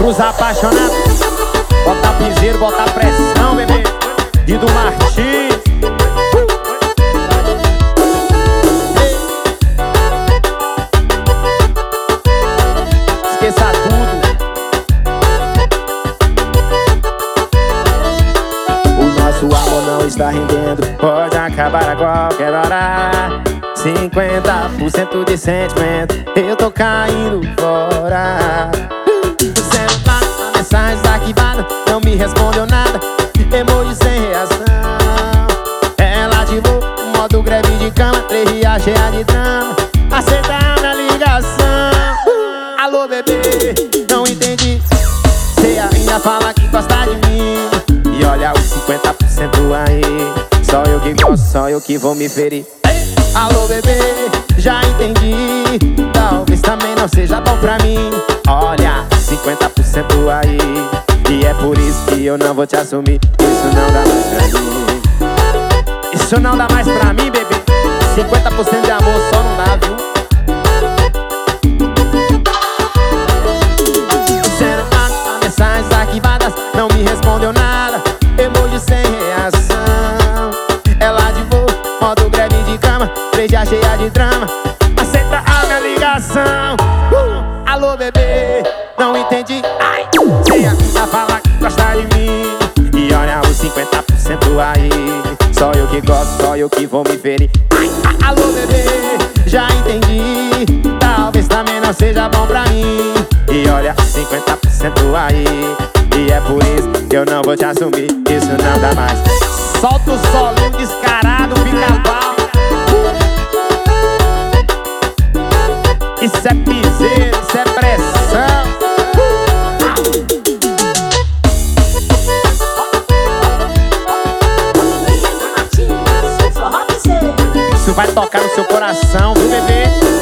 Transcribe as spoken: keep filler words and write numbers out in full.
Pros apaixonados, bota piseiro, bota pressão, bebê. E do Martins. Esqueça tudo. O nosso amor não está rendendo, pode acabar a qualquer hora. Cinquenta por cento de sentimento, eu tô caindo fora. Mensagens arquivadas, não me respondeu nada. Emoji sem reação. Ela ativou o modo greve de cama, três dias cheia de drama. Aceita a minha ligação. Alô, bebê, não entendi. Cê ainda fala que gosta de mim. E olha os cinquenta por cento aí. Só eu que gosto, só eu que vou me ferir. Alô, bebê, já entendi. Talvez também não seja bom pra mim. Olha, cinquenta por cento aí. E é por isso que eu não vou te assumir. Isso não dá mais pra mim. Isso não dá mais pra mim, bebê. Cinquenta por cento de amor só não dá, viu? Zero a mensagens arquivadas, não me respondeu nada. Emoji sem reação. Ela ativou modo greve de cama, três dias cheia de drama. Aceita a minha ligação. uh! Alô, bebê, não entendi. Ai, cê ainda fala que gosta de mim. E olha os cinquenta por cento aí. Só eu que gosto, só eu que vou me ferir. Ai, alô, bebê, já entendi. Talvez também não seja bom pra mim. E olha cinquenta por cento aí. E é por isso que eu não vou te assumir. Isso não dá mais. Solta o solinho descarado, pica-pau. Isso é piseiro, isso é pressão. Isso vai tocar no seu coração, viu, bebê?